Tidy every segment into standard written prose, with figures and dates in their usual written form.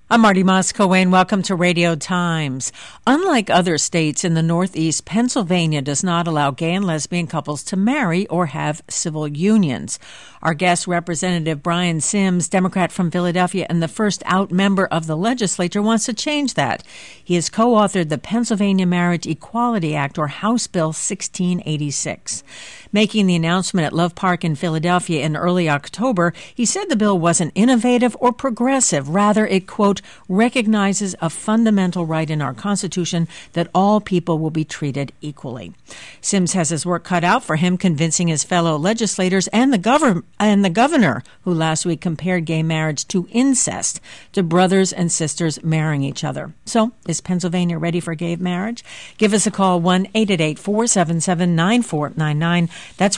I'm Marty Moscoe. Welcome to Radio Times. Unlike other states in the Northeast, Pennsylvania does not allow gay and lesbian couples to marry or have civil unions. Our guest, Representative Brian Sims, Democrat from Philadelphia and the first out member of the legislature, wants to change that. He has co-authored the Pennsylvania Marriage Equality Act, or House Bill 1686. Making the announcement at Love Park in Philadelphia in early October, he said the bill wasn't innovative or progressive. Rather, it, quote, recognizes a fundamental right in our Constitution that all people will be treated equally. Sims has his work cut out for him, convincing his fellow legislators and the governor, who last week compared gay marriage to incest, to brothers and sisters marrying each other. So, is Pennsylvania ready for gay marriage? Give us a call, 1-888-477-9499. That's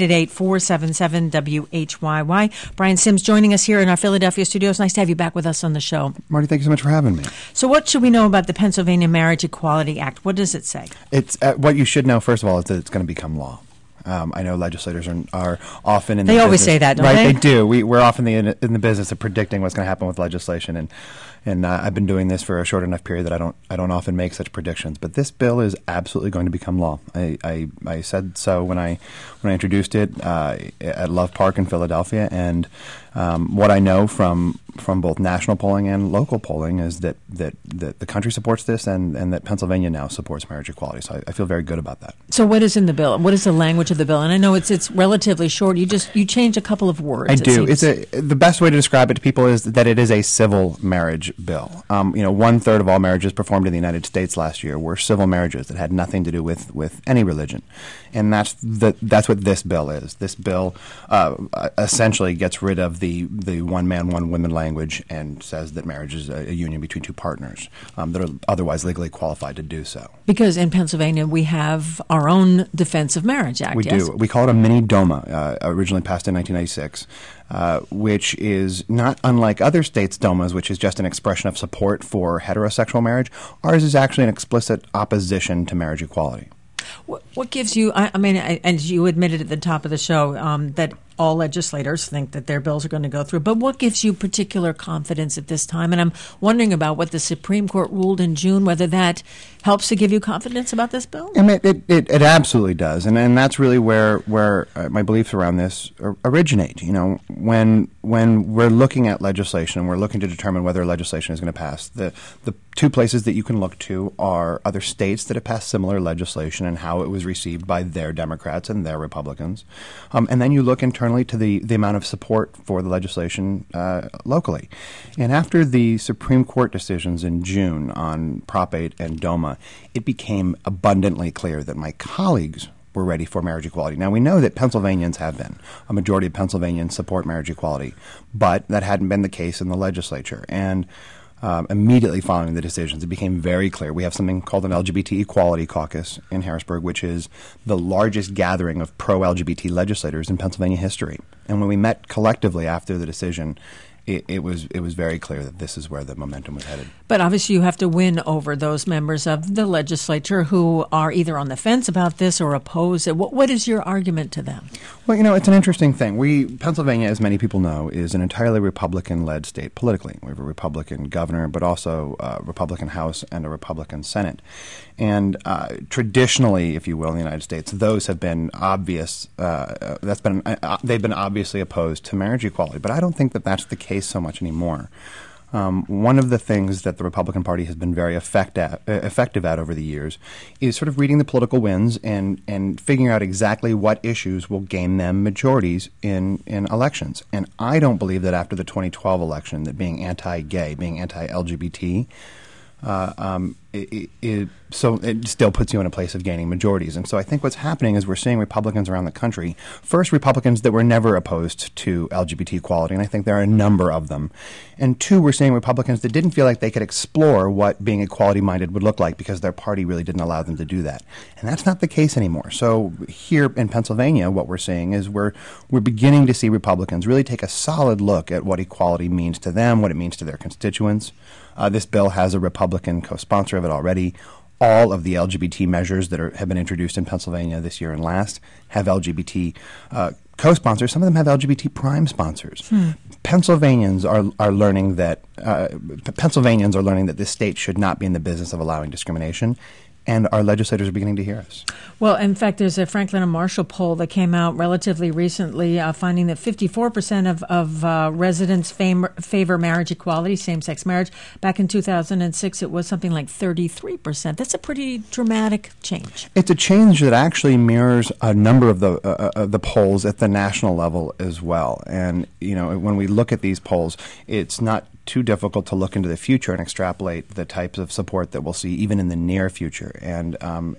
1-888-477-WHYY. Brian Sims joining us here in our Philadelphia studios. Nice to have you back with us on the show. Marty, thank you so much for having me. So what should we know about the Pennsylvania Marriage Equality Act? What does it say? It's what you should know, first of all, is that it's going to become law. I know legislators are often in the They always business, say that, don't right? they? They do. We're often in the business of predicting what's going to happen with legislation, and I've been doing this for a short enough period that I don't often make such predictions. But this bill is absolutely going to become law. I said so when I introduced it at Love Park in Philadelphia, and what I know from both national polling and local polling is that the country supports this, and that Pennsylvania now supports marriage equality. So I feel very good about that. So what is in the bill? What is the language of the bill? And I know it's relatively short. You change a couple of words. I do. The best way to describe it to people is that it is a civil marriage bill. 1/3 of all marriages performed in the United States last year were civil marriages that had nothing to do with any religion, and that's what this bill is. This bill essentially gets rid of the one man, one woman language and says that marriage is a union between two partners that are otherwise legally qualified to do so. Because in Pennsylvania we have our own Defense of Marriage Act. We yes? do. We call it a mini DOMA, originally passed in 1996. Which is not unlike other states' DOMAs, which is just an expression of support for heterosexual marriage. Ours is actually an explicit opposition to marriage equality. What gives you, and you admitted at the top of the show that all legislators think that their bills are going to go through, but what gives you particular confidence at this time? And I'm wondering about what the Supreme Court ruled in June, whether that helps to give you confidence about this bill? I mean, it absolutely does, and that's really where my beliefs around this originate. When we're looking at legislation, we're looking to determine whether legislation is going to pass. The two places that you can look to are other states that have passed similar legislation and how it was received by their Democrats and their Republicans, and then you look internally to the amount of support for the legislation locally. And after the Supreme Court decisions in June on Prop 8 and DOMA, it became abundantly clear that my colleagues were ready for marriage equality. Now, we know that Pennsylvanians have been. A majority of Pennsylvanians support marriage equality, but that hadn't been the case in the legislature. And immediately following the decisions, it became very clear. We have something called an LGBT Equality Caucus in Harrisburg, which is the largest gathering of pro-LGBT legislators in Pennsylvania history. And when we met collectively after the decision, it was very clear that this is where the momentum was headed. But obviously you have to win over those members of the legislature who are either on the fence about this or oppose it. What is your argument to them? Well, it's an interesting thing. Pennsylvania, as many people know, is an entirely Republican-led state politically. We have a Republican governor, but also a Republican House and a Republican Senate. And traditionally, if you will, in the United States, those have been obvious. They've been obviously opposed to marriage equality. But I don't think that that's the case so much anymore. One of the things that the Republican Party has been very effective at over the years is sort of reading the political winds and figuring out exactly what issues will gain them majorities in elections. And I don't believe that after the 2012 election that being anti-gay, being anti-LGBT, so it still puts you in a place of gaining majorities. And so I think what's happening is we're seeing Republicans around the country, first Republicans that were never opposed to LGBT equality, and I think there are a number of them. And two, we're seeing Republicans that didn't feel like they could explore what being equality-minded would look like because their party really didn't allow them to do that. And that's not the case anymore. So here in Pennsylvania, what we're seeing is we're beginning to see Republicans really take a solid look at what equality means to them, what it means to their constituents. This bill has a Republican co-sponsor of it already. All of the LGBT measures that have been introduced in Pennsylvania this year and last have LGBT co-sponsors. Some of them have LGBT prime sponsors. Pennsylvanians are learning that this state should not be in the business of allowing discrimination, and our legislators are beginning to hear us. Well, in fact, there's a Franklin and Marshall poll that came out relatively recently finding that 54% of residents favor marriage equality, same-sex marriage. Back in 2006, it was something like 33%. That's a pretty dramatic change. It's a change that actually mirrors a number of the polls at the national level as well. And, when we look at these polls, it's not too difficult to look into the future and extrapolate the types of support that we'll see even in the near future. And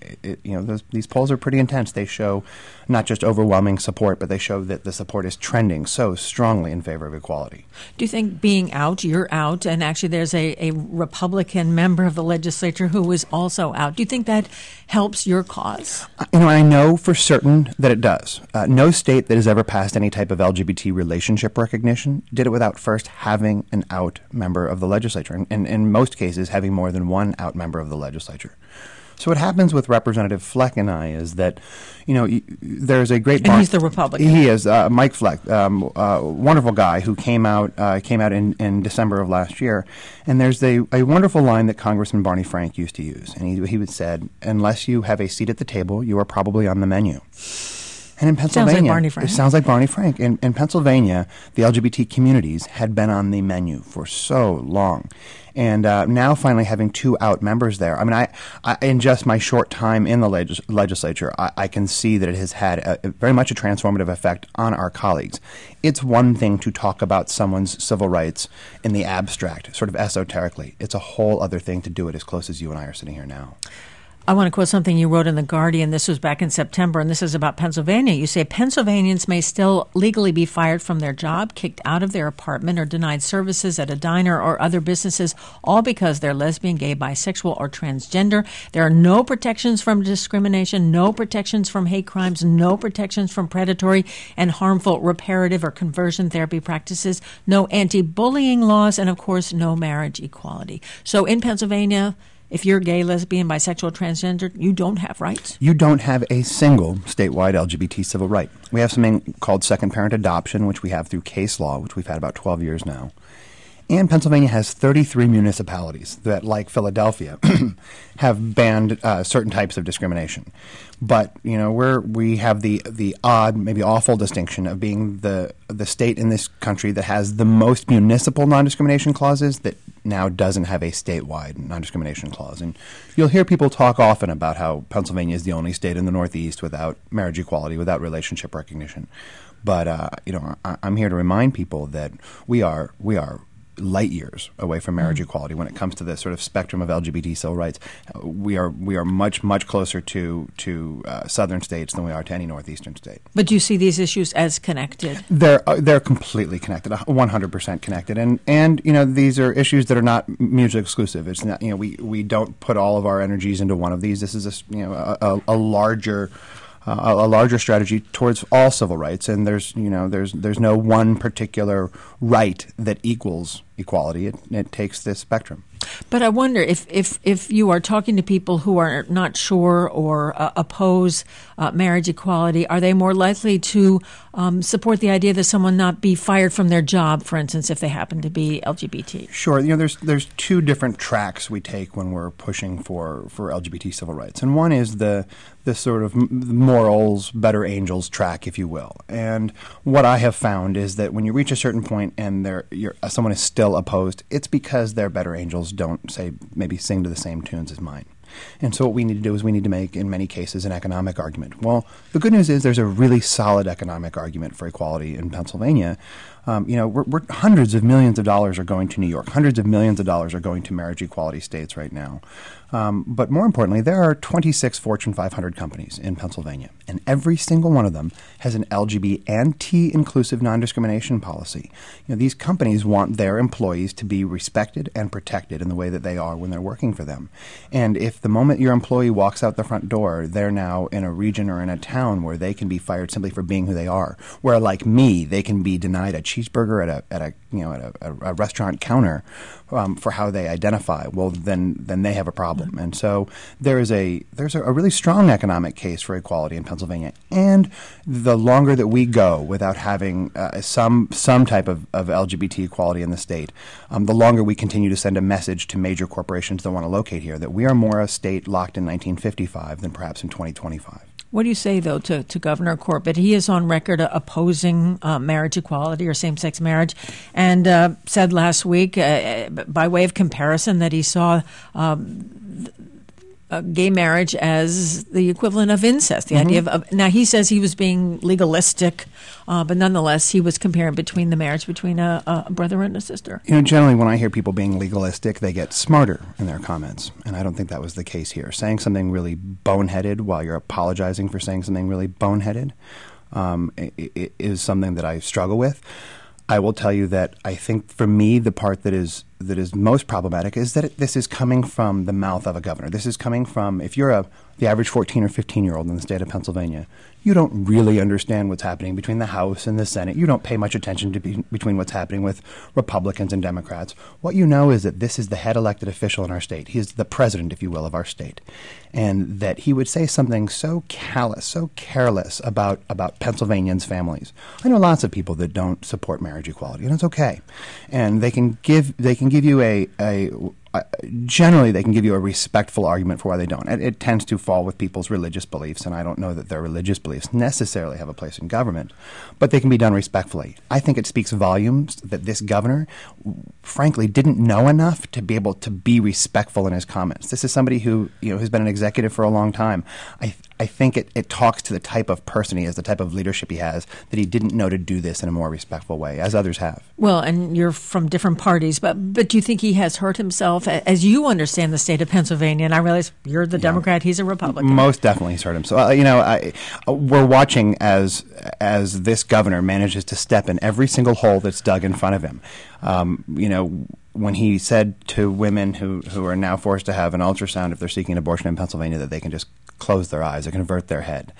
these polls are pretty intense. They show not just overwhelming support, but they show that the support is trending so strongly in favor of equality. Do you think being out, you're out, and actually there's a Republican member of the legislature who is also out, do you think that helps your cause? I know for certain that it does. No state that has ever passed any type of LGBT relationship recognition did it without first having an out member of the legislature, and in most cases having more than one out member of the legislature. So what happens with Representative Fleck and I is that, there's a great... And he's the Republican. He is, Mike Fleck, wonderful guy who came out in December of last year. And there's a wonderful line that Congressman Barney Frank used to use. And he would said, unless you have a seat at the table, you are probably on the menu. And in Pennsylvania, sounds like Barney Frank. It sounds like Barney Frank. In Pennsylvania, the LGBT communities had been on the menu for so long. And now finally having two out members there. I mean, I in just my short time in the legislature, I can see that it has had very much a transformative effect on our colleagues. It's one thing to talk about someone's civil rights in the abstract, sort of esoterically. It's a whole other thing to do it as close as you and I are sitting here now. I want to quote something you wrote in The Guardian. This was back in September, and this is about Pennsylvania. You say Pennsylvanians may still legally be fired from their job, kicked out of their apartment, or denied services at a diner or other businesses, all because they're lesbian, gay, bisexual, or transgender. There are no protections from discrimination, no protections from hate crimes, no protections from predatory and harmful reparative or conversion therapy practices, no anti-bullying laws, and, of course, no marriage equality. So in Pennsylvania, if you're gay, lesbian, bisexual, transgender, you don't have rights? You don't have a single statewide LGBT civil right. We have something called second parent adoption, which we have through case law, which we've had about 12 years now. And Pennsylvania has 33 municipalities that, like Philadelphia, have banned certain types of discrimination. But, we have the odd, maybe awful distinction of being the state in this country that has the most municipal non-discrimination clauses that now doesn't have a statewide non-discrimination clause. And you'll hear people talk often about how Pennsylvania is the only state in the Northeast without marriage equality, without relationship recognition. But, I'm here to remind people that we are light years away from marriage equality when it comes to the sort of spectrum of LGBT civil rights. We are much closer to southern states than we are to any northeastern state. But do you see these issues as connected? They're completely connected, 100% connected, and these are issues that are not mutually exclusive. It's not we don't put all of our energies into one of these. This is a larger strategy towards all civil rights, and there's no one particular right that equals equality. It takes this spectrum. But I wonder if you are talking to people who are not sure or oppose marriage equality, are they more likely to support the idea that someone not be fired from their job, for instance, if they happen to be LGBT? Sure. There's two different tracks we take when we're pushing for LGBT civil rights, and one is the sort of morals, better angels track, if you will. And what I have found is that when you reach a certain point and someone is still opposed, it's because their better angels don't maybe sing to the same tunes as mine. And so what we need to do is we need to make, in many cases, an economic argument. Well, the good news is there's a really solid economic argument for equality in Pennsylvania. We're hundreds of millions of dollars are going to New York. Hundreds of millions of dollars are going to marriage equality states right now. But more importantly, there are 26 Fortune 500 companies in Pennsylvania, and every single one of them has an LGBT and T-inclusive non-discrimination policy. These companies want their employees to be respected and protected in the way that they are when they're working for them. And if the moment your employee walks out the front door, they're now in a region or in a town where they can be fired simply for being who they are, where, like me, they can be denied a cheeseburger at a restaurant counter for how they identify, well, then they have a problem. And so there's a really strong economic case for equality in Pennsylvania. And the longer that we go without having some type of LGBT equality in the state, the longer we continue to send a message to major corporations that want to locate here that we are more a state locked in 1955 than perhaps in 2025. What do you say, though, to Governor Corbett? He is on record opposing marriage equality or same-sex marriage, and said last week, by way of comparison, that he saw gay marriage as the equivalent of incest. The idea of now he says he was being legalistic, but nonetheless he was comparing between the marriage between a brother and a sister. Generally when I hear people being legalistic, they get smarter in their comments, and I don't think that was the case here. Saying something really boneheaded while you're apologizing for saying something really boneheaded is something that I struggle with. I will tell you that I think for me the part that is most problematic is that this is coming from the mouth of a governor. This is coming from, if you're the average 14 or 15-year-old in the state of Pennsylvania, you don't really understand what's happening between the House and the Senate. You don't pay much attention to between what's happening with Republicans and Democrats. What you know is that this is the head elected official in our state. He is the president, if you will, of our state. And that he would say something so callous, so careless about Pennsylvanians' families. I know lots of people that don't support marriage equality, and it's okay. And they can give you generally they can give you a respectful argument for why they don't. It tends to fall with people's religious beliefs, and I don't know that their religious beliefs necessarily have a place in government, but they can be done respectfully. I think it speaks volumes that this governor, frankly, didn't know enough to be able to be respectful in his comments. This is somebody who has been an executive for a long time. I think it talks to the type of person he is, the type of leadership he has, that he didn't know to do this in a more respectful way, as others have. Well, and you're from different parties, but do you think he has hurt himself, as you understand the state of Pennsylvania? And I realize you're the Democrat, he's a Republican. Most definitely he's hurt himself. We're watching as this governor manages to step in every single hole that's dug in front of him. When he said to women who are now forced to have an ultrasound if they're seeking an abortion in Pennsylvania that they can just close their eyes or convert their head.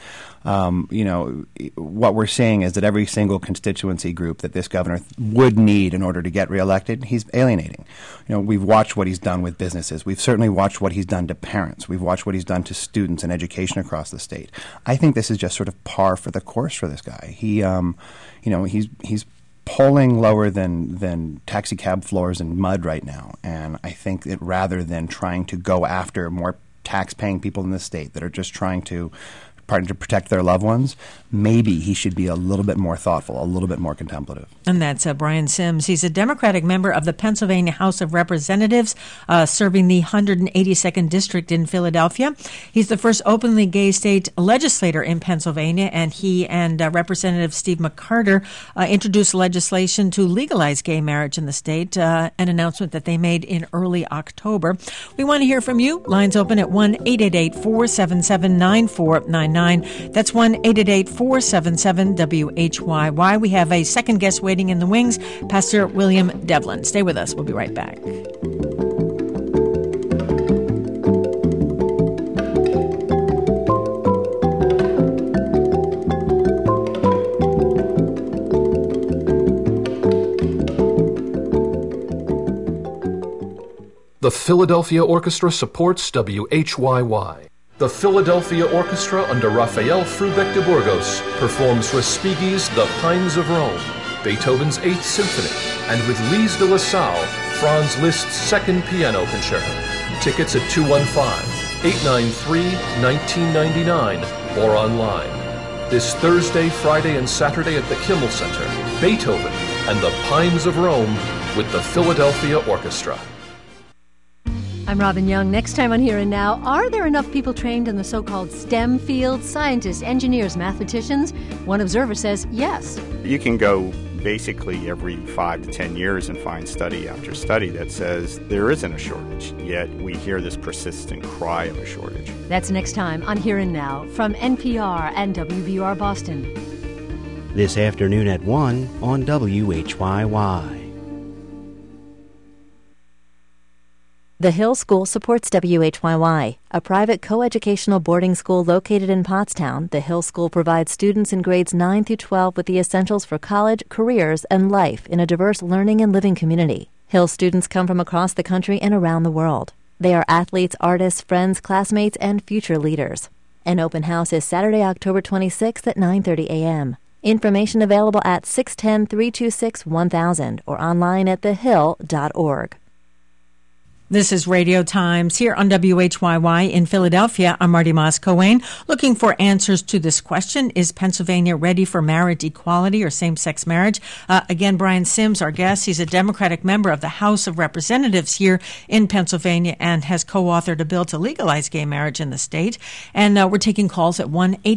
What we're seeing is that every single constituency group that this governor would need in order to get reelected, he's alienating. We've watched what he's done with businesses. We've certainly watched what he's done to parents. We've watched what he's done to students and education across the state. I think this is just sort of par for the course for this guy. He's polling lower than taxi cab floors in mud right now, and I think that rather than trying to go after more tax-paying people in the state that are just trying to protect their loved ones, maybe he should be a little bit more thoughtful, a little bit more contemplative. And that's Brian Sims. He's a Democratic member of the Pennsylvania House of Representatives, serving the 182nd District in Philadelphia. He's the first openly gay state legislator in Pennsylvania, and he and Representative Steve McCarter introduced legislation to legalize gay marriage in the state, an announcement that they made in early October. We want to hear from you. Lines open at 1-888-477-9499. That's 1-888-477-WHYY. We have a second guest waiting in the wings, Pastor William Devlin. Stay with us. We'll be right back. The Philadelphia Orchestra supports WHYY. The Philadelphia Orchestra under Rafael Frubeck de Burgos performs Respighi's The Pines of Rome, Beethoven's Eighth Symphony, and with Lise de la Salle, Franz Liszt's Second Piano Concerto. Tickets at 215-893-1999 or online. This Thursday, Friday, and Saturday at the Kimmel Center, Beethoven and The Pines of Rome with the Philadelphia Orchestra. I'm Robin Young. Next time on Here and Now, are there enough people trained in the so-called STEM fields, scientists, engineers, mathematicians? One observer says yes. You can go basically every 5 to 10 years and find study after study that says there isn't a shortage, yet we hear this persistent cry of a shortage. That's next time on Here and Now from NPR and WVUR Boston. This afternoon at 1 on WHYY. The Hill School supports WHYY, a private coeducational boarding school located in Pottstown. The Hill School provides students in grades 9 through 12 with the essentials for college, careers, and life in a diverse learning and living community. Hill students come from across the country and around the world. They are athletes, artists, friends, classmates, and future leaders. An open house is Saturday, October 26th at 9:30 a.m. Information available at 610-326-1000 or online at thehill.org. This is Radio Times here on WHYY in Philadelphia. I'm Marty Moss-Coane. Looking for answers to this question: is Pennsylvania ready for marriage equality or same-sex marriage? Again, Brian Sims, our guest. He's a Democratic member of the House of Representatives here in Pennsylvania and has co-authored a bill to legalize gay marriage in the state. And we're taking calls at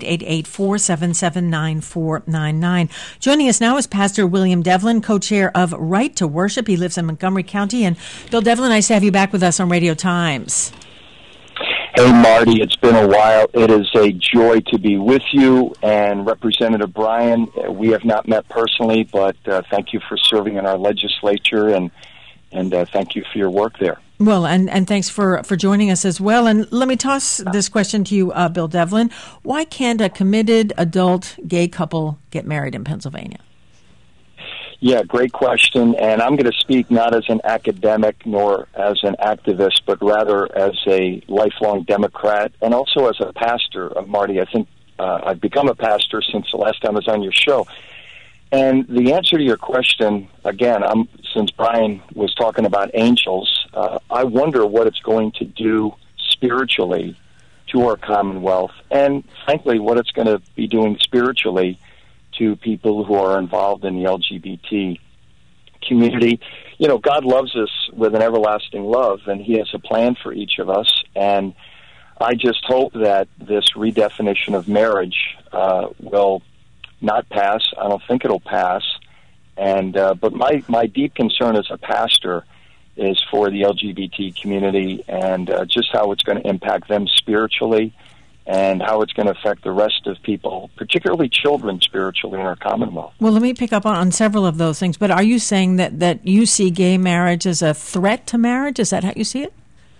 1-888-477-9499. Joining us now is Pastor William Devlin, co-chair of Right to Worship. He lives in Montgomery County. And Bill Devlin, nice to have you back with us on Radio Times. Hey, Marty, it's been a while. It is a joy to be with you and Representative Brian. We have not met personally, but thank you for serving in our legislature and thank you for your work there. Well, and thanks for joining us as well. And let me toss this question to you, Bill Devlin. Why can't a committed adult gay couple get married in Pennsylvania? Yeah, great question, and I'm going to speak not as an academic nor as an activist, but rather as a lifelong Democrat and also as a pastor. Marty, I think I've become a pastor since the last time I was on your show. And the answer to your question, again, since Brian was talking about angels, I wonder what it's going to do spiritually to our Commonwealth, and frankly, what it's going to be doing spiritually to people who are involved in the LGBT community. You know, God loves us with an everlasting love, and He has a plan for each of us. And I just hope that this redefinition of marriage will not pass. I don't think it'll pass. And but my deep concern as a pastor is for the LGBT community and just how it's going to impact them spiritually, and how it's going to affect the rest of people, particularly children, spiritually in our Commonwealth. Well, let me pick up on several of those things. But are you saying that you see gay marriage as a threat to marriage? Is that how you see it?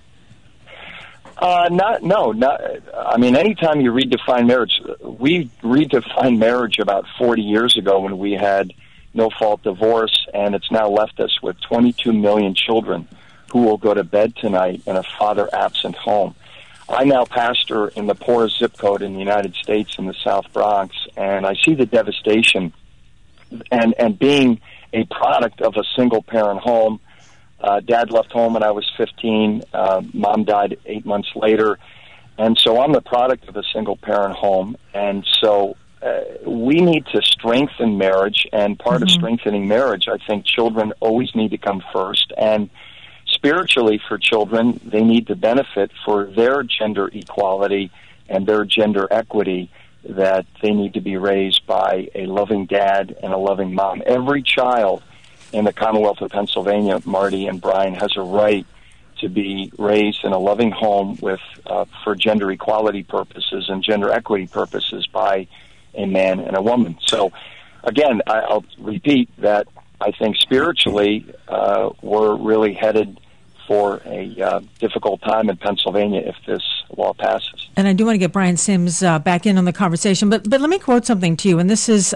No. I mean, anytime you redefine marriage, we redefined marriage about 40 years ago when we had no-fault divorce, and it's now left us with 22 million children who will go to bed tonight in a father-absent home. I now pastor in the poorest zip code in the United States in the South Bronx, and I see the devastation. And being a product of a single-parent home, Dad left home when I was 15. Mom died 8 months later. And so I'm the product of a single-parent home. And so we need to strengthen marriage, and part of strengthening marriage, I think children always need to come first. And spiritually, for children, they need to benefit for their gender equality and their gender equity, that they need to be raised by a loving dad and a loving mom. Every child in the Commonwealth of Pennsylvania, Marty and Brian, has a right to be raised in a loving home with for gender equality purposes and gender equity purposes by a man and a woman. So, again, I'll repeat that I think spiritually we're really headed for a difficult time in Pennsylvania if this law passes. And I do want to get Brian Sims back in on the conversation, but let me quote something to you, and this is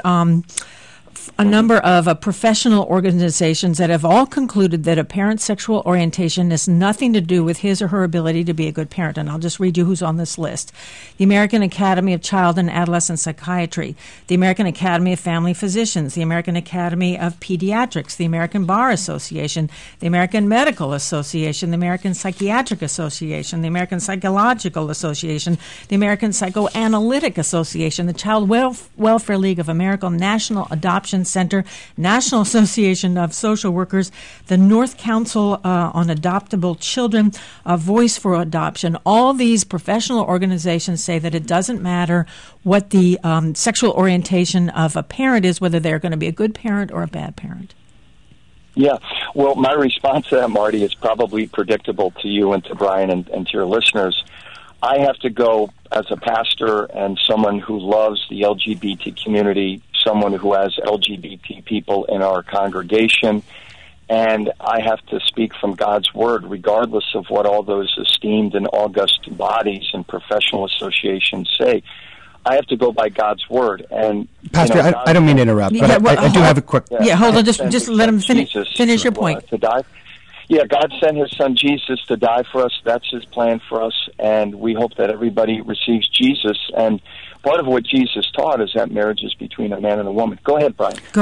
a number of professional organizations that have all concluded that a parent's sexual orientation has nothing to do with his or her ability to be a good parent. And I'll just read you who's on this list. The American Academy of Child and Adolescent Psychiatry, the American Academy of Family Physicians, the American Academy of Pediatrics, the American Bar Association, the American Medical Association, the American Psychiatric Association, the American Psychological Association, the American Psychoanalytic Association, the Child Welfare League of America, National Adoption Center, National Association of Social Workers, the North Council on Adoptable Children, Voice for Adoption. All these professional organizations say that it doesn't matter what the sexual orientation of a parent is, whether they're going to be a good parent or a bad parent. Yeah, well, my response to that, Marty, is probably predictable to you and to Brian and to your listeners. I have to go as a pastor and someone who loves the LGBT community, someone who has LGBT people in our congregation, and I have to speak from God's Word, regardless of what all those esteemed and august bodies and professional associations say. I have to go by God's Word. And Pastor, I don't mean to interrupt, but I do have a quick... hold on, just let him finish your point. To die. Yeah, God sent His Son Jesus to die for us. That's His plan for us, and we hope that everybody receives Jesus. And part of what Jesus taught is that marriage is between a man and a woman. Go ahead, Brian. Go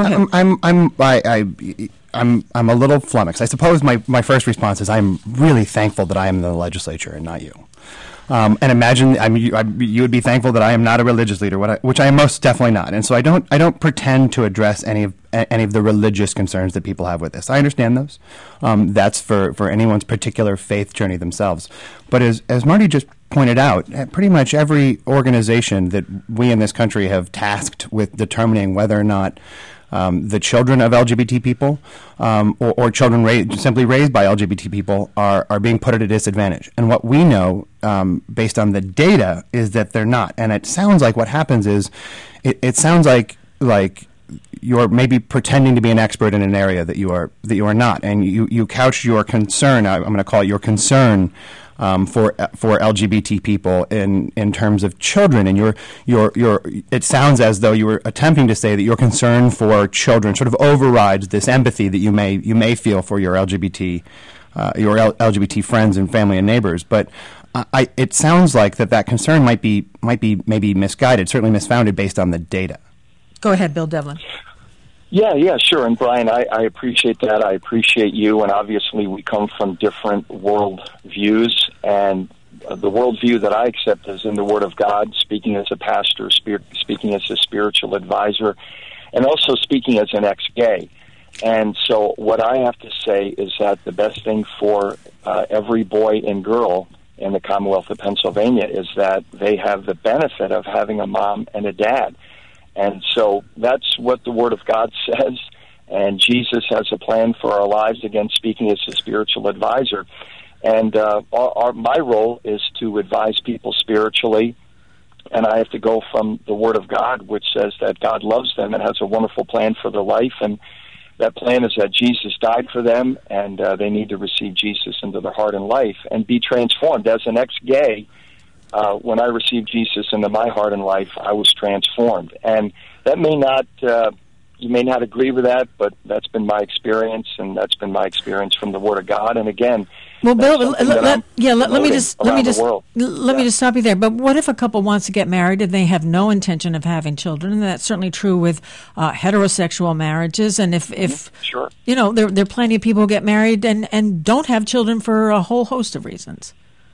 ahead. I'm a little flummoxed. I suppose my first response is I'm really thankful that I am in the legislature and not you. And imagine, you would be thankful that I am not a religious leader, which I am most definitely not. And so I don't pretend to address any of the religious concerns that people have with this. I understand those. That's for anyone's particular faith journey themselves. But as Marty just pointed out, pretty much every organization that we in this country have tasked with determining whether or not the children of LGBT people or children simply raised by LGBT people are being put at a disadvantage. And what we know, based on the data, is that they're not. And it sounds like what happens is it sounds like you're maybe pretending to be an expert in an area that you are not. And you couch your concern, I'm going to call it your concern, for LGBT people in terms of children, and it sounds as though you were attempting to say that your concern for children sort of overrides this empathy that you may feel for your LGBT friends and family and neighbors. But it sounds like that concern might be maybe misguided, certainly misfounded based on the data. Go ahead, Bill Devlin. Yeah, sure. And Brian, I appreciate that. I appreciate you. And obviously we come from different world views. And the worldview that I accept is in the Word of God, speaking as a pastor, speaking as a spiritual advisor, and also speaking as an ex-gay. And so what I have to say is that the best thing for every boy and girl in the Commonwealth of Pennsylvania is that they have the benefit of having a mom and a dad. And so that's what the Word of God says, and Jesus has a plan for our lives, again, speaking as a spiritual advisor. And my role is to advise people spiritually, and I have to go from the Word of God, which says that God loves them and has a wonderful plan for their life, and that plan is that Jesus died for them, and they need to receive Jesus into their heart and life and be transformed. As an ex-gay, when I received Jesus into my heart and life, I was transformed. And that may not, you may not agree with that, but that's been my experience, and that's been my experience from the Word of God. And again, well, Bill, let me just stop you there. But what if a couple wants to get married and they have no intention of having children? And that's certainly true with heterosexual marriages. And if sure, there are plenty of people who get married and don't have children for a whole host of reasons.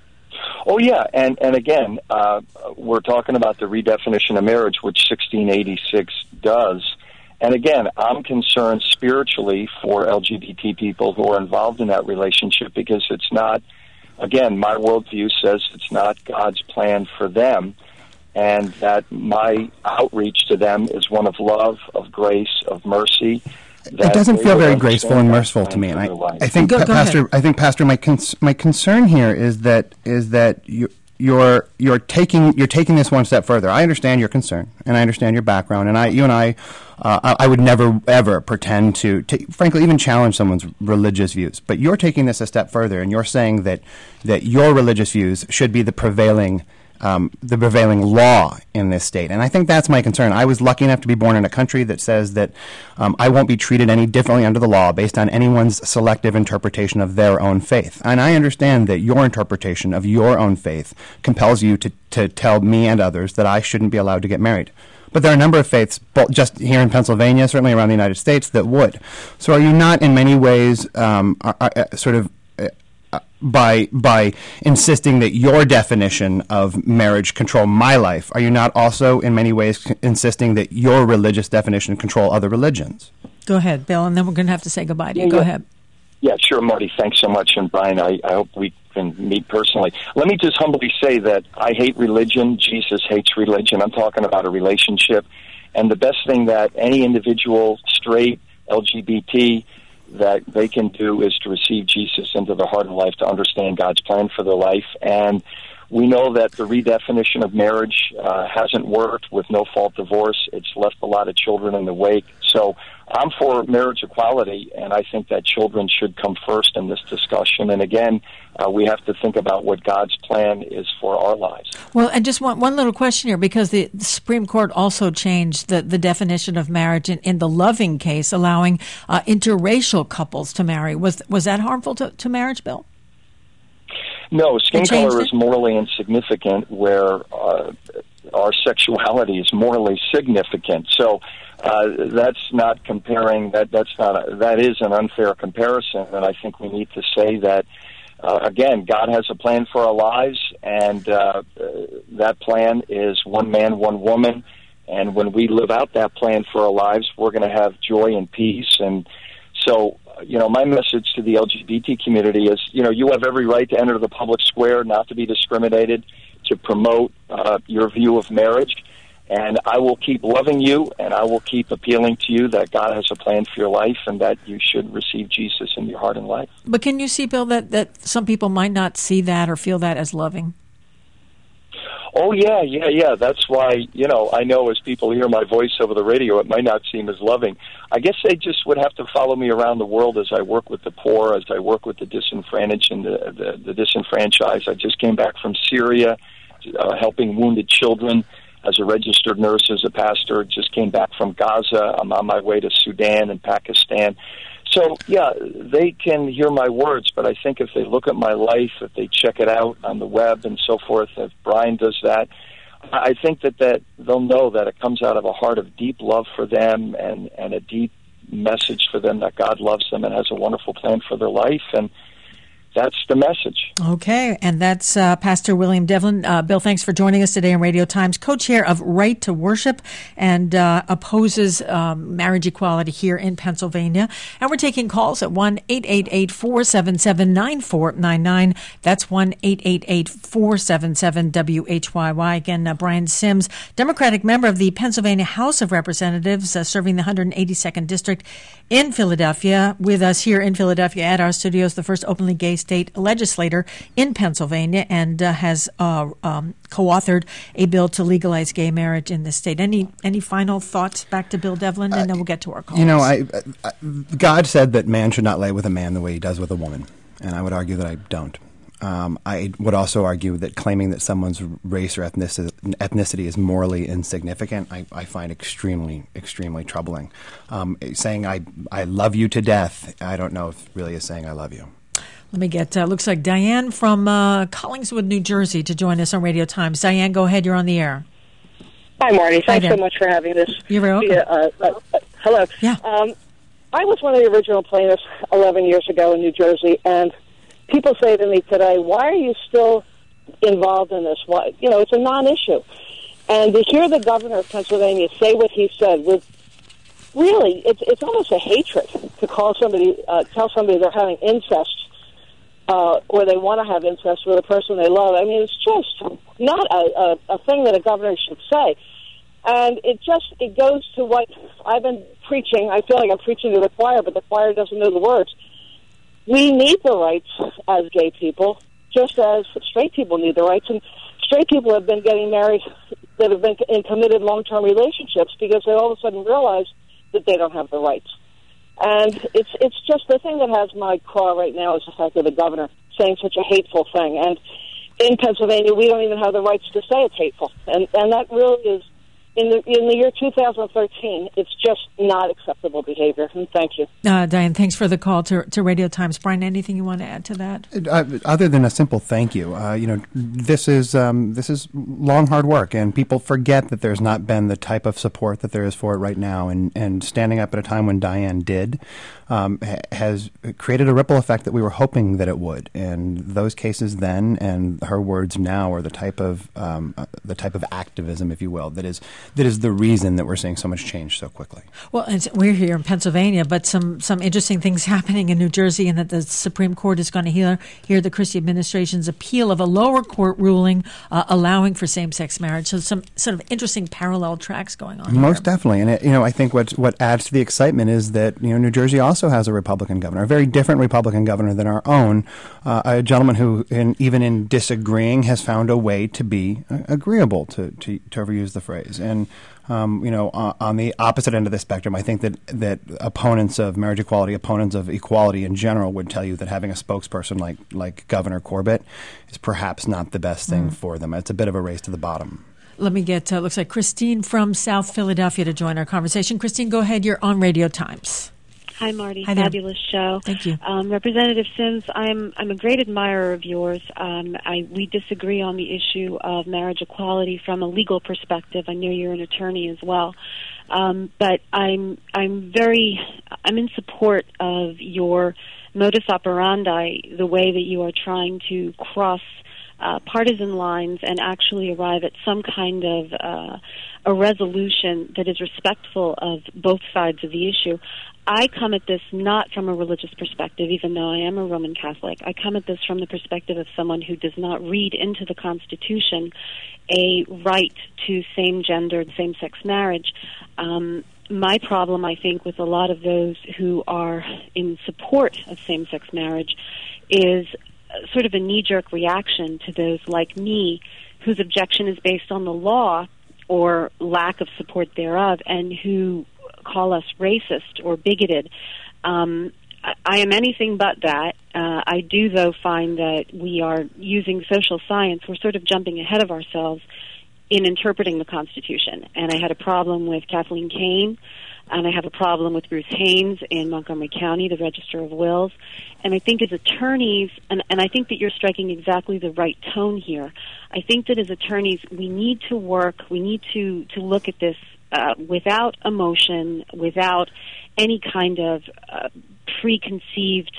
Oh, yeah, and again, we're talking about the redefinition of marriage, which 1686 does. And again, I'm concerned spiritually for LGBT people who are involved in that relationship, because it's not, again, my worldview says it's not God's plan for them, and that my outreach to them is one of love, of grace, of mercy. It doesn't feel very graceful and merciful to me, and I think, Pastor, my concern here is that you're taking this one step further. I understand your concern, and I understand your background, and I would never ever pretend to frankly even challenge someone's religious views. But you're taking this a step further, and you're saying that your religious views should be the prevailing law in this state. And I think that's my concern. I was lucky enough to be born in a country that says that I won't be treated any differently under the law based on anyone's selective interpretation of their own faith. And I understand that your interpretation of your own faith compels you to tell me and others that I shouldn't be allowed to get married. But there are a number of faiths, just here in Pennsylvania, certainly around the United States, that would. So are you not in many ways by insisting that your definition of marriage control my life, are you not also in many ways insisting that your religious definition control other religions? Go ahead, Bill, and then we're going to have to say goodbye to you. Go ahead. Yeah, sure, Marty. Thanks so much. And Brian, I hope we can meet personally. Let me just humbly say that I hate religion. Jesus hates religion. I'm talking about a relationship. And the best thing that any individual, straight, LGBT, that they can do is to receive Jesus into their heart and life, to understand God's plan for their life. And We know that the redefinition of marriage hasn't worked with no-fault divorce. It's left a lot of children in the wake. So I'm for marriage equality, and I think that children should come first in this discussion. And again, we have to think about what God's plan is for our lives. Well, and just one little question here, because the Supreme Court also changed the definition of marriage in the Loving case, allowing interracial couples to marry. Was that harmful to marriage, Bill? No, skin color is morally insignificant, where our sexuality is morally significant. So that's not comparing. That is an unfair comparison, and I think we need to say that. Again, God has a plan for our lives, and that plan is one man, one woman. And when we live out that plan for our lives, we're going to have joy and peace. And so, my message to the LGBT community is, you have every right to enter the public square, not to be discriminated, to promote your view of marriage. And I will keep loving you, and I will keep appealing to you that God has a plan for your life and that you should receive Jesus in your heart and life. But can you see, Bill, that some people might not see that or feel that as loving? Oh, yeah. That's why, I know as people hear my voice over the radio, it might not seem as loving. I guess they just would have to follow me around the world as I work with the poor, as I work with the disenfranchised and the disenfranchised. I just came back from Syria, helping wounded children as a registered nurse, as a pastor. Just came back from Gaza. I'm on my way to Sudan and Pakistan. So, yeah, they can hear my words, but I think if they look at my life, if they check it out on the web and so forth, if Brian does that, I think that they'll know that it comes out of a heart of deep love for them and a deep message for them that God loves them and has a wonderful plan for their life, and that's the message. Okay, and that's Pastor William Devlin. Bill, thanks for joining us today on Radio Times, co-chair of Right to Worship, and opposes marriage equality here in Pennsylvania. And we're taking calls at 1-888-477-9499. That's 1-888-477-WHYY. Again, Brian Sims, Democratic member of the Pennsylvania House of Representatives, serving the 182nd District in Philadelphia, with us here in Philadelphia at our studios, the first openly gay state legislator in Pennsylvania, and has co-authored a bill to legalize gay marriage in the state. Any final thoughts back to Bill Devlin, and then we'll get to our calls. God said that man should not lay with a man the way he does with a woman, and I would argue that I don't. I would also argue that claiming that someone's race or ethnicity is morally insignificant, I find extremely, extremely troubling. Saying I love you to death, I don't know if really is saying I love you. Let me get, looks like Diane from Collingswood, New Jersey, to join us on Radio Times. Diane, go ahead. You're on the air. Hi, Marty. Thanks so much for having this. You're very welcome. Hello. Yeah. I was one of the original plaintiffs 11 years ago in New Jersey, and people say to me today, why are you still involved in this? Why? It's a non-issue. And to hear the governor of Pennsylvania say what he said with really, it's almost a hatred to call somebody, tell somebody they're having incest, or they want to have incest with a person they love. I mean, it's just not a thing that a governor should say. And it goes to what I've been preaching. I feel like I'm preaching to the choir, but the choir doesn't know the words. We need the rights as gay people, just as straight people need the rights. And straight people have been getting married that have been in committed long-term relationships because they all of a sudden realize that they don't have the rights. And it's just the thing that has my craw right now is the fact of the governor saying such a hateful thing. And in Pennsylvania, we don't even have the rights to say it's hateful. And that really is, in the year 2013, it's just not acceptable behavior. And thank you. Diane, thanks for the call to Radio Times. Brian, anything you want to add to that? Other than a simple thank you, this is long, hard work, and people forget that there's not been the type of support that there is for it right now. And standing up at a time when Diane did has created a ripple effect that we were hoping that it would. And those cases then, and her words now, are the type of activism, if you will, that is that is the reason that we're seeing so much change so quickly. Well, we're here in Pennsylvania, but some interesting things happening in New Jersey, and that the Supreme Court is going to hear the Christie administration's appeal of a lower court ruling allowing for same-sex marriage. So some sort of interesting parallel tracks going on. Most definitely, and I think what adds to the excitement is that New Jersey also has a Republican governor, a very different Republican governor than our own, a gentleman who, even in disagreeing, has found a way to be agreeable, to overuse the phrase. And on the opposite end of the spectrum, I think that opponents of marriage equality, opponents of equality in general, would tell you that having a spokesperson like Governor Corbett is perhaps not the best thing for them. It's a bit of a race to the bottom. Let me get, looks like Christine from South Philadelphia to join our conversation. Christine, go ahead. You're on Radio Times. Hi, Marty. Hi there. Fabulous show. Thank you. Representative Sims, I'm a great admirer of yours. We disagree on the issue of marriage equality from a legal perspective. I know you're an attorney as well. But I'm in support of your modus operandi, the way that you are trying to cross partisan lines and actually arrive at some kind of a resolution that is respectful of both sides of the issue. I come at this not from a religious perspective, even though I am a Roman Catholic. I come at this from the perspective of someone who does not read into the Constitution a right to same-gendered, same-sex marriage. My problem, I think, with a lot of those who are in support of same-sex marriage is sort of a knee-jerk reaction to those like me whose objection is based on the law or lack of support thereof, and who call us racist or bigoted. I am anything but that. I do, though, find that we are using social science. We're sort of jumping ahead of ourselves in interpreting the Constitution. And I had a problem with Kathleen Kane, and I have a problem with Bruce Haynes in Montgomery County, the Register of Wills. And I think as attorneys, and I think that you're striking exactly the right tone here, I think that as attorneys we need to work, we need to look at this without emotion, without any kind of preconceived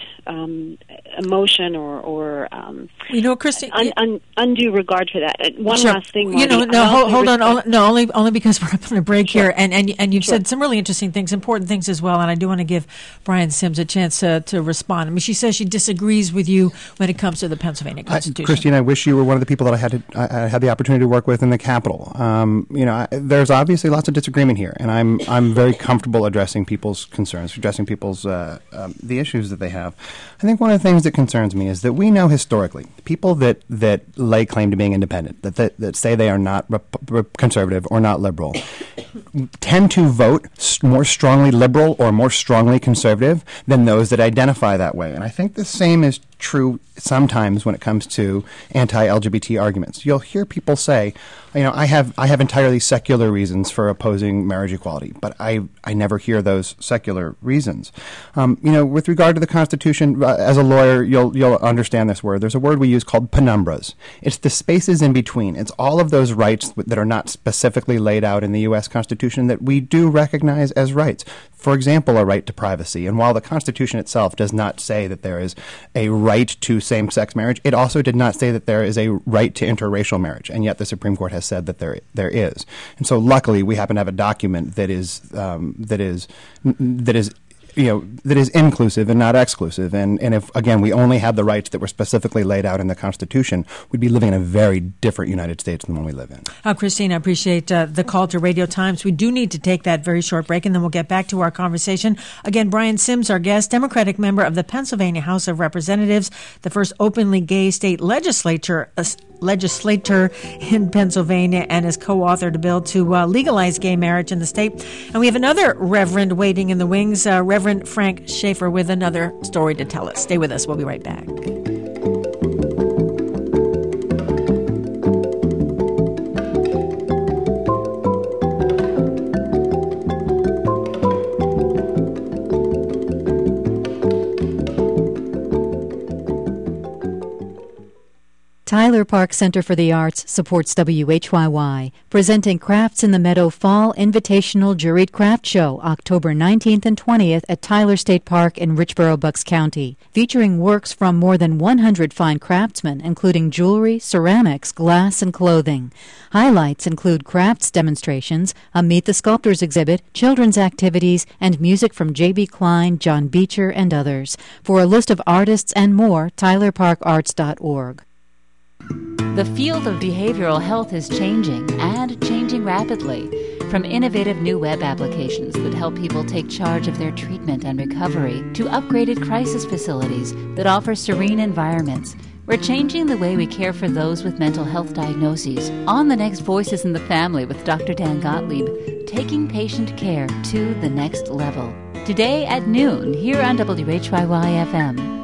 emotion or Christine, undue regard for that. One sure. last thing, Marty. Hold on. Only because we're up on a break here, and you've said some really interesting things, important things as well. And I do want to give Brian Sims a chance to respond. I mean, she says she disagrees with you when it comes to the Pennsylvania Constitution. Christine, I wish you were one of the people that I had the opportunity to work with in the Capitol. There's obviously lots of disagreement here, and I'm very comfortable addressing people's concerns, addressing people's the issues that they have. I think one of the things that concerns me is that we know historically people that lay claim to being independent, that say they are not conservative or not liberal, tend to vote more strongly liberal or more strongly conservative than those that identify that way. And I think the same is true sometimes when it comes to anti-LGBT arguments. You'll hear people say, I have entirely secular reasons for opposing marriage equality, but I never hear those secular reasons. With regard to the Constitution, as a lawyer, you'll understand this word. There's a word we use called penumbras. It's the spaces in between. It's all of those rights that are not specifically laid out in the U.S. Constitution that we do recognize as rights. For example, a right to privacy. And while the Constitution itself does not say that there is a right to same-sex marriage, it also did not say that there is a right to interracial marriage. And yet the Supreme Court has said that there is. And so luckily we happen to have a document that is inclusive and not exclusive. And if, again, we only had the rights that were specifically laid out in the Constitution, we'd be living in a very different United States than the one we live in. Christine, I appreciate the call to Radio Times. We do need to take that very short break, and then we'll get back to our conversation. Again, Brian Sims, our guest, Democratic member of the Pennsylvania House of Representatives, the first openly gay state legislator in Pennsylvania, and has co-authored a bill to legalize gay marriage in the state. And we have another reverend waiting in the wings, Reverend Frank Schaeffer, with another story to tell us. Stay with us. We'll be right back. Tyler Park Center for the Arts supports WHYY, presenting Crafts in the Meadow Fall Invitational Juried Craft Show, October 19th and 20th at Tyler State Park in Richboro, Bucks County, featuring works from more than 100 fine craftsmen, including jewelry, ceramics, glass, and clothing. Highlights include crafts demonstrations, a Meet the Sculptors exhibit, children's activities, and music from J.B. Klein, John Beecher, and others. For a list of artists and more, tylerparkarts.org. The field of behavioral health is changing, and changing rapidly. From innovative new web applications that help people take charge of their treatment and recovery, to upgraded crisis facilities that offer serene environments, we're changing the way we care for those with mental health diagnoses. On the next Voices in the Family with Dr. Dan Gottlieb, taking patient care to the next level. Today at noon, here on WHYY-FM.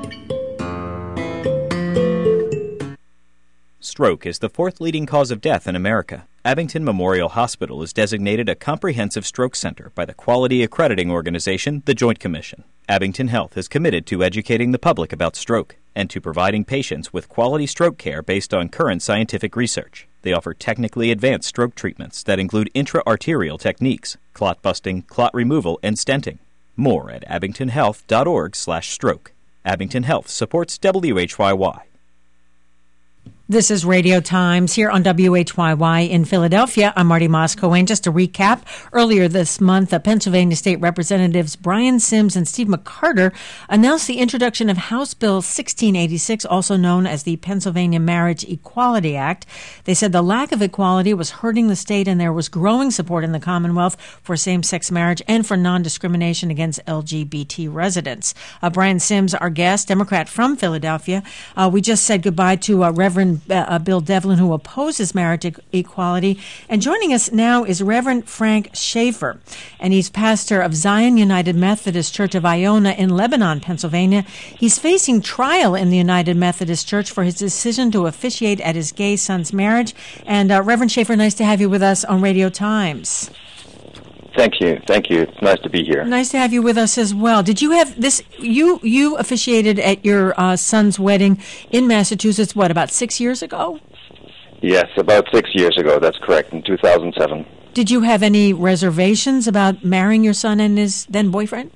Stroke is the fourth leading cause of death in America. Abington Memorial Hospital is designated a comprehensive stroke center by the quality accrediting organization, the Joint Commission. Abington Health is committed to educating the public about stroke and to providing patients with quality stroke care based on current scientific research. They offer technically advanced stroke treatments that include intra-arterial techniques, clot busting, clot removal, and stenting. More at abingtonhealth.org/stroke. Abington Health supports WHYY. This is Radio Times here on WHYY in Philadelphia. I'm Marty Moscow. And just to recap, earlier this month, Pennsylvania State Representatives Brian Sims and Steve McCarter announced the introduction of House Bill 1686, also known as the Pennsylvania Marriage Equality Act. They said the lack of equality was hurting the state, and there was growing support in the Commonwealth for same-sex marriage and for non-discrimination against LGBT residents. Brian Sims, our guest, Democrat from Philadelphia. We just said goodbye to Reverend Bill Devlin, who opposes marriage equality. And joining us now is Reverend Frank Schaefer, and he's pastor of Zion United Methodist Church of Iona in Lebanon, Pennsylvania. He's facing trial in the United Methodist Church for his decision to officiate at his gay son's marriage. And Reverend Schaefer, nice to have you with us on Radio Times. Thank you. It's nice to be here. Nice to have you with us as well. Did you have this? You officiated at your son's wedding in Massachusetts, about 6 years ago? Yes, about 6 years ago. That's correct, in 2007. Did you have any reservations about marrying your son and his then boyfriend?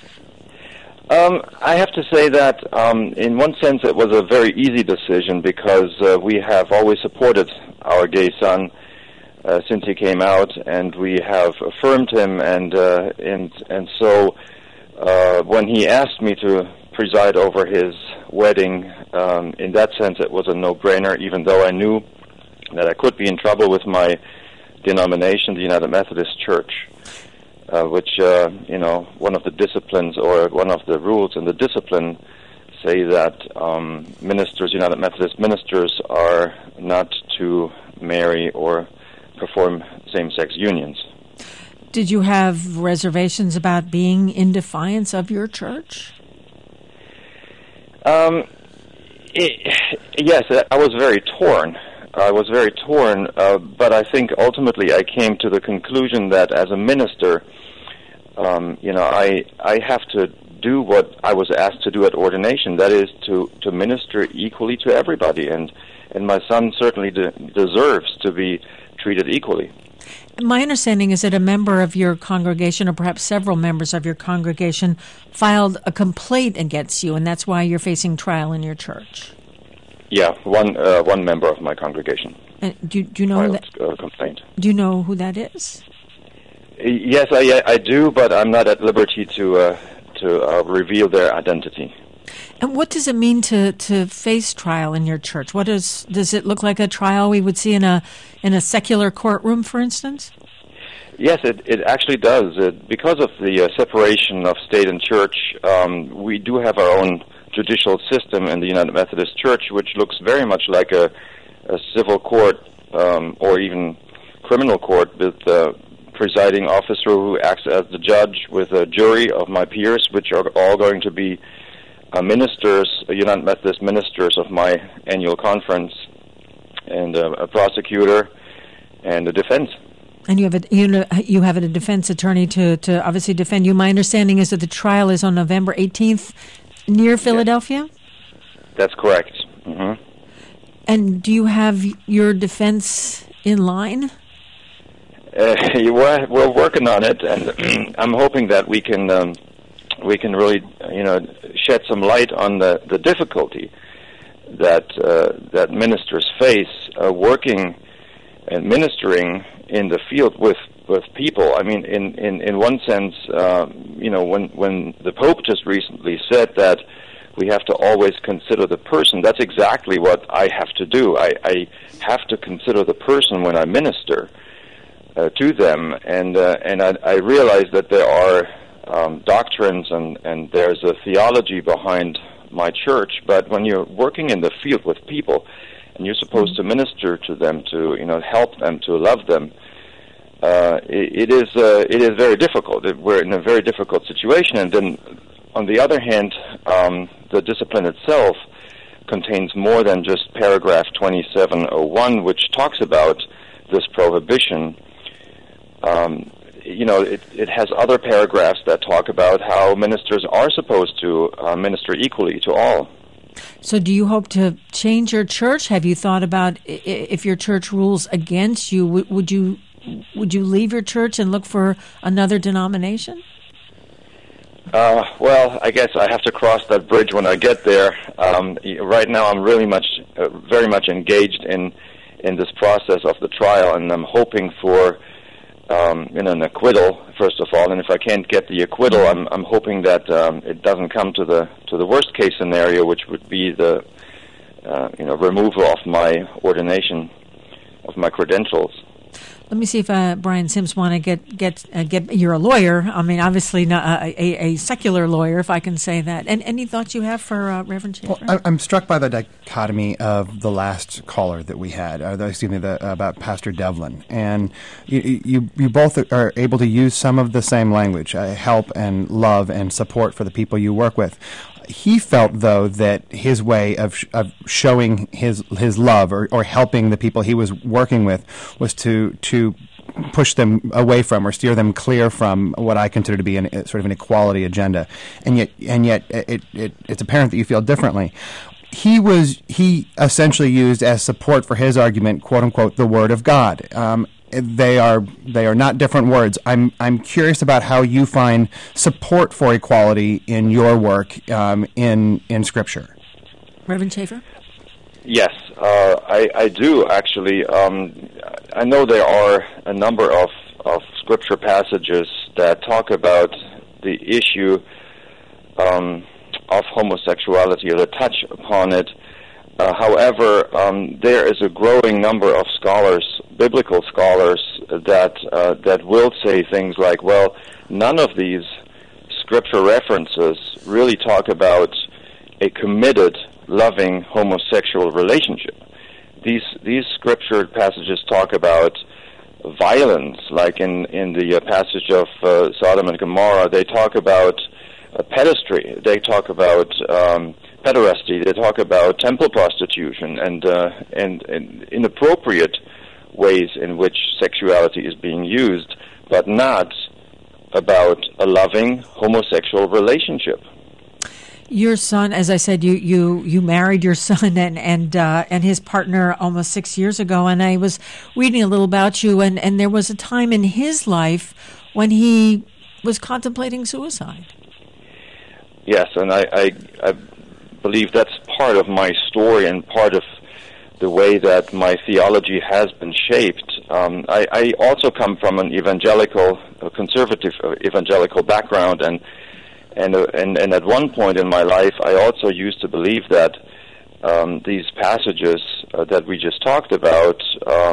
I have to say that in one sense it was a very easy decision because we have always supported our gay son since he came out, and we have affirmed him, and so when he asked me to preside over his wedding, in that sense it was a no-brainer, even though I knew that I could be in trouble with my denomination, the United Methodist Church, which, one of the disciplines or one of the rules in the discipline say that United Methodist ministers are not to marry or perform same-sex unions. Did you have reservations about being in defiance of your church? Yes, I was very torn. But I think ultimately I came to the conclusion that as a minister, I have to do what I was asked to do at ordination, that is to minister equally to everybody, and my son certainly deserves to be treated equally. My understanding is that a member of your congregation, or perhaps several members of your congregation, filed a complaint against you, and that's why you're facing trial in your church. Yeah, one member of my congregation. And do you know filed a complaint? Do you know who that is? Yes, I do, but I'm not at liberty to reveal their identity. And what does it mean to face trial in your church? Does it look like a trial we would see in a secular courtroom, for instance? Yes, it actually does. Because of the separation of state and church, we do have our own judicial system in the United Methodist Church, which looks very much like a civil court or even criminal court with the presiding officer who acts as the judge with a jury of my peers, which are all going to be ministers, United Methodist ministers of my annual conference, and a prosecutor and a defense. And you have a defense attorney to obviously defend you. My understanding is that the trial is on November 18th near Philadelphia? That's correct. Mm-hmm. And do you have your defense in line? We're working on it, and I'm hoping that we can really, shed some light on the difficulty that ministers face working and ministering in the field with people. I mean, in one sense, when the Pope just recently said that we have to always consider the person, that's exactly what I have to do. I have to consider the person when I minister to them, and I realize that there are doctrines and there's a theology behind my church, but when you're working in the field with people and you're supposed to minister to them, to help them, to love them, it is very difficult. We're in a very difficult situation, and then on the other hand, the discipline itself contains more than just paragraph 2701, which talks about this prohibition. It has other paragraphs that talk about how ministers are supposed to minister equally to all. So do you hope to change your church? Have you thought about if your church rules against you, would you leave your church and look for another denomination? Well, I guess I have to cross that bridge when I get there. Right now I'm really very much engaged in this process of the trial, and I'm hoping for an acquittal, first of all, and if I can't get the acquittal, I'm hoping that it doesn't come to the worst case scenario, which would be the removal of my ordination, of my credentials. Let me see if Brian Sims want to get. You're a lawyer. I mean, obviously not a secular lawyer, if I can say that. And any thoughts you have for Reverend Schaefer? Well, I'm struck by the dichotomy of the last caller that we had. About Pastor Devlin, and you both are able to use some of the same language, help and love and support for the people you work with. He felt, though, that his way of showing his love or helping the people he was working with was to push them away from or steer them clear from what I consider to be sort of an equality agenda. And yet it's apparent that you feel differently. He essentially used as support for his argument, quote unquote, the Word of God. They are not different words. I'm curious about how you find support for equality in your work in Scripture. Reverend Schaefer? Yes, I do actually. I know there are a number of Scripture passages that talk about the issue of homosexuality or that touch upon it. However, there is a growing number of scholars, biblical scholars, that will say things like, well, none of these Scripture references really talk about a committed, loving homosexual relationship. These Scripture passages talk about violence, like in the passage of Sodom and Gomorrah. They talk about pedestry. They talk about pederasty. They talk about temple prostitution and inappropriate ways in which sexuality is being used, but not about a loving homosexual relationship. Your son, as I said, you married your son and his partner almost 6 years ago, and I was reading a little about you, and there was a time in his life when he was contemplating suicide. Yes, and I believe that's part of my story and part of the way that my theology has been shaped. I also come from an conservative evangelical background, and at one point in my life, I also used to believe that these passages that we just talked about,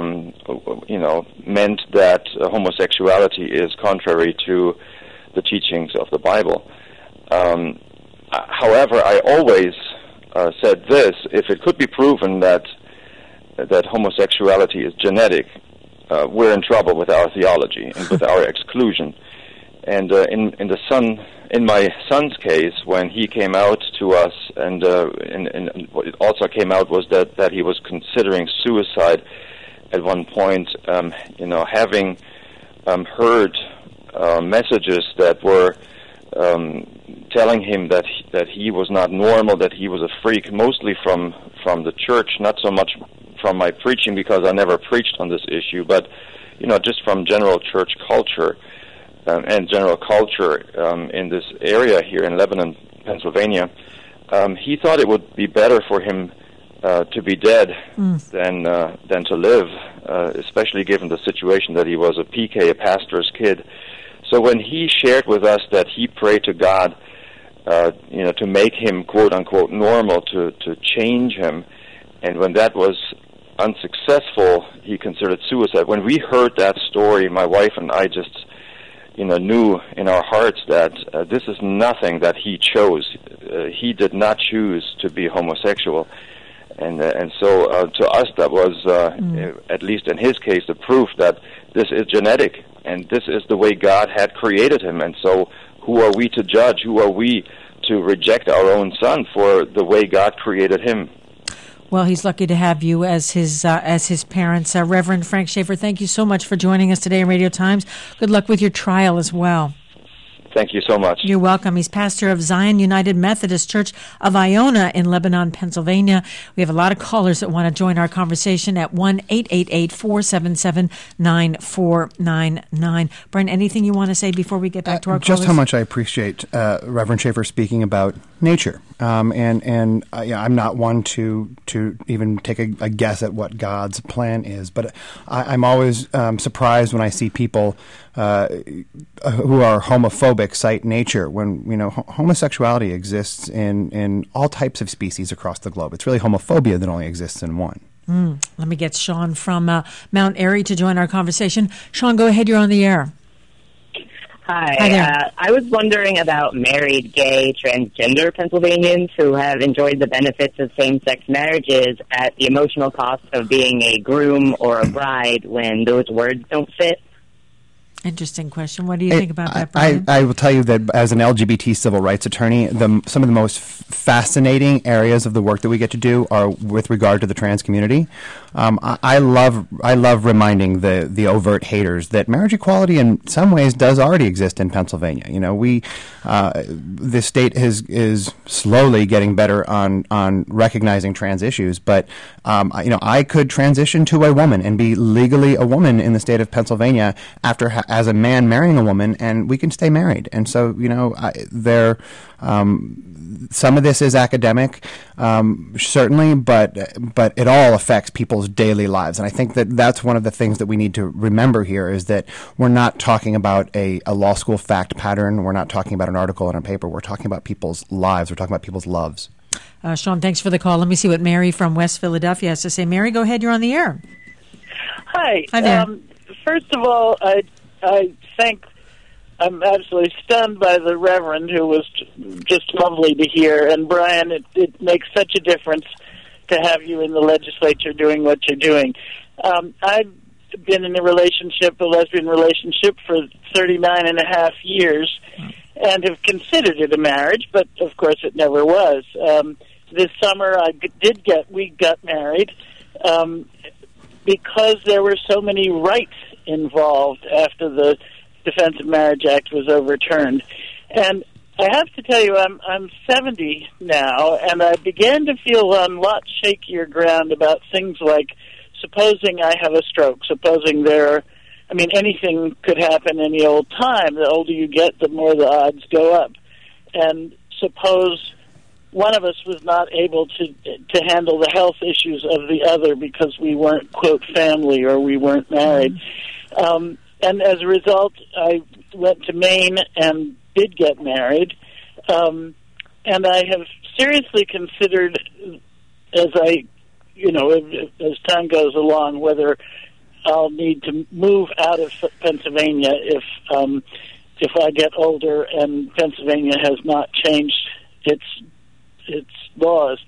meant that homosexuality is contrary to the teachings of the Bible. However, I always said this: if it could be proven that homosexuality is genetic, we're in trouble with our theology and with our exclusion. And in my son's case, when he came out to us, and what it also came out was that he was considering suicide at one point. Having heard messages that were telling him that he was not normal, that he was a freak, mostly from from the church, not so much from my preaching because I never preached on this issue, but just from general church culture and general culture in this area here in Lebanon, Pennsylvania. He thought it would be better for him to be dead than to live, especially given the situation that he was a PK, a pastor's kid. So when he shared with us that he prayed to God, to make him quote unquote normal, to change him, and when that was unsuccessful, he considered suicide. When we heard that story, my wife and I just knew in our hearts that this is nothing that he chose. He did not choose to be homosexual. And so to us that was, at least in his case, the proof that this is genetic, and this is the way God had created him. And so who are we to judge? Who are we to reject our own son for the way God created him? Well, he's lucky to have you as his parents. Reverend Frank Schaeffer, thank you so much for joining us today in Radio Times. Good luck with your trial as well. Thank you so much. You're welcome. He's pastor of Zion United Methodist Church of Iona in Lebanon, Pennsylvania. We have a lot of callers that want to join our conversation at 1-888-477-9499. Brian, anything you want to say before we get back to our just callers? How much I appreciate Reverend Schaeffer speaking about nature. I'm not one to even take a guess at what God's plan is, but I'm always surprised when I see people who are homophobic cite nature when homosexuality exists in all types of species across the globe. It's really homophobia that only exists in one. Let me get Sean from Mount Airy to join our conversation. Sean, go ahead. You're on the air. Hi. I was wondering about married, gay, transgender Pennsylvanians who have enjoyed the benefits of same-sex marriages at the emotional cost of being a groom or a bride when those words don't fit. Interesting question. What do you think about that, Brian? I will tell you that as an LGBT civil rights attorney, some of the most fascinating areas of the work that we get to do are with regard to the trans community. I love reminding the overt haters that marriage equality in some ways does already exist in Pennsylvania. The state is slowly getting better on recognizing trans issues, but I could transition to a woman and be legally a woman in the state of Pennsylvania as a man marrying a woman, and we can stay married. And so, some of this is academic, certainly, but it all affects people's daily lives. And I think that's one of the things that we need to remember here is that we're not talking about a law school fact pattern. We're not talking about an article in a paper. We're talking about people's lives. We're talking about people's loves. Sean, thanks for the call. Let me see what Mary from West Philadelphia has to say. Mary, go ahead. You're on the air. Hi. Hi there. First of all, I think I'm absolutely stunned by the Reverend, who was just lovely to hear. And Brian, it makes such a difference to have you in the legislature doing what you're doing. I've been in a lesbian relationship, for 39 and a half years, and have considered it a marriage, but of course it never was. This summer we got married because there were so many rights involved after the Defense of Marriage Act was overturned. And I have to tell you, I'm 70 now, and I began to feel on a lot shakier ground about things like, supposing I have a stroke, supposing anything could happen any old time. The older you get, the more the odds go up. And suppose one of us was not able to handle the health issues of the other because we weren't, quote, family, or we weren't married. And as a result, I went to Maine and did get married. And I have seriously considered, as time goes along, whether I'll need to move out of Pennsylvania if I get older and Pennsylvania has not changed its laws.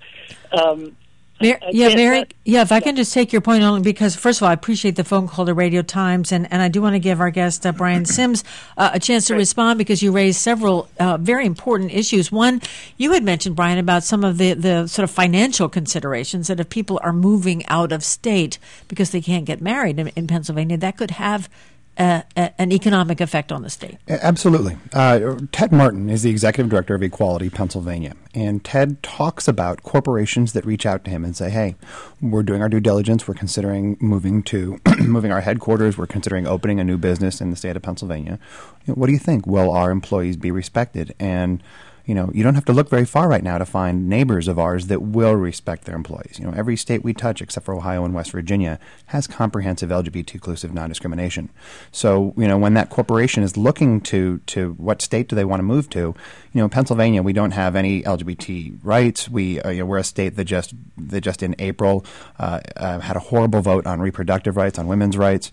Mary, if I can just take your point only because, first of all, I appreciate the phone call to Radio Times, and I do want to give our guest, Brian Sims, a chance to respond because you raised several very important issues. One, you had mentioned, Brian, about some of the sort of financial considerations that if people are moving out of state because they can't get married in Pennsylvania, that could have an economic effect on the state. Absolutely. Ted Martin is the executive director of Equality Pennsylvania, and Ted talks about corporations that reach out to him and say, hey, we're doing our due diligence, we're considering moving our headquarters, we're considering opening a new business in the state of Pennsylvania. What do you think? Will our employees be respected? And you don't have to look very far right now to find neighbors of ours that will respect their employees. Every state we touch, except for Ohio and West Virginia, has comprehensive LGBT-inclusive non-discrimination. So, when that corporation is looking to what state do they want to move to, in Pennsylvania, we don't have any LGBT rights. We're a state that just in April had a horrible vote on reproductive rights, on women's rights.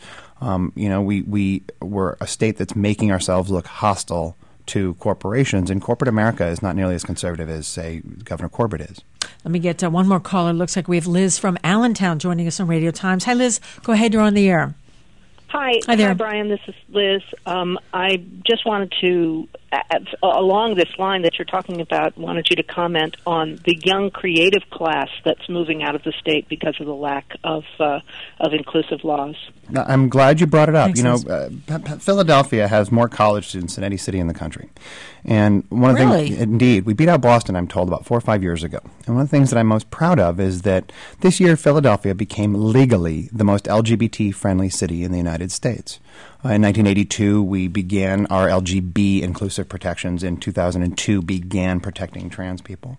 We're a state that's making ourselves look hostile to corporations, and corporate America is not nearly as conservative as, say, Governor Corbett is. Let me get one more caller. Looks like we have Liz from Allentown joining us on Radio Times. Hi, Liz. Go ahead. You're on the air. Hi there. Hi, Brian. This is Liz. I just wanted to, along this line that you're talking about, wanted you to comment on the young creative class that's moving out of the state because of the lack of inclusive laws. Now, I'm glad you brought it up. Thanks, Philadelphia has more college students than any city in the country. And one of the Really? things, indeed, we beat out Boston, I'm told, about 4 or 5 years ago. And one of the things that I'm most proud of is that this year Philadelphia became legally the most LGBT-friendly city in the United States. In 1982, we began our LGB inclusive protections. In 2002, began protecting trans people.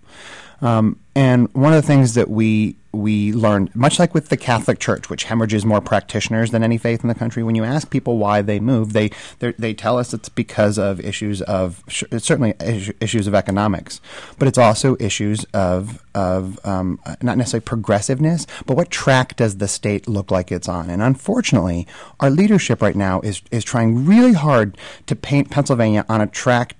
And one of the things that we learned, much like with the Catholic Church, which hemorrhages more practitioners than any faith in the country, when you ask people why they move, they tell us it's because of issues of certainly issues of economics, but it's also issues of not necessarily progressiveness, but what track does the state look like it's on? And unfortunately, our leadership right now is trying really hard to paint Pennsylvania on a track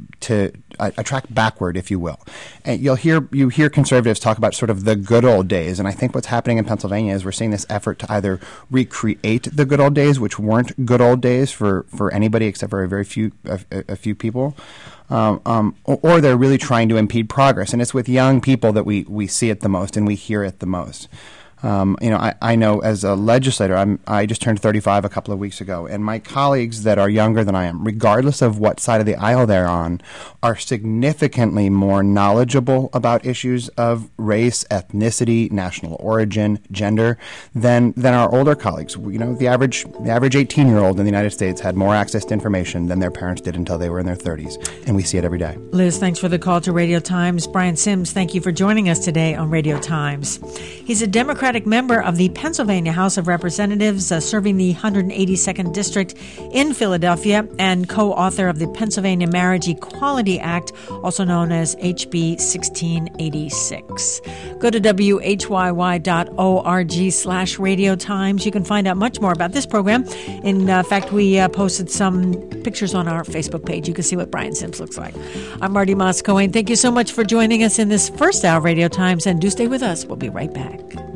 a track backward, if you will. And you hear conservatives talk about sort of the good old days, and I think what's happening in Pennsylvania is we're seeing this effort to either recreate the good old days, which weren't good old days for anybody except for a few people, or they're really trying to impede progress. And it's with young people that we see it the most and we hear it the most. I know as a legislator, I just turned 35 a couple of weeks ago, and my colleagues that are younger than I am, regardless of what side of the aisle they're on, are significantly more knowledgeable about issues of race, ethnicity, national origin, gender than our older colleagues. The average 18-year-old in the United States had more access to information than their parents did until they were in their 30s, and we see it every day. Liz, thanks for the call to Radio Times. Brian Sims, thank you for joining us today on Radio Times. He's a Democratic member of the Pennsylvania House of Representatives, serving the 182nd District in Philadelphia, and co-author of the Pennsylvania Marriage Equality Act, also known as HB 1686. Go to whyy.org/Radio Times. You can find out much more about this program. In fact, we posted some pictures on our Facebook page. You can see what Brian Sims looks like. I'm Marty Moss-Cohen. Thank you so much for joining us in this first hour of Radio Times, and do stay with us. We'll be right back.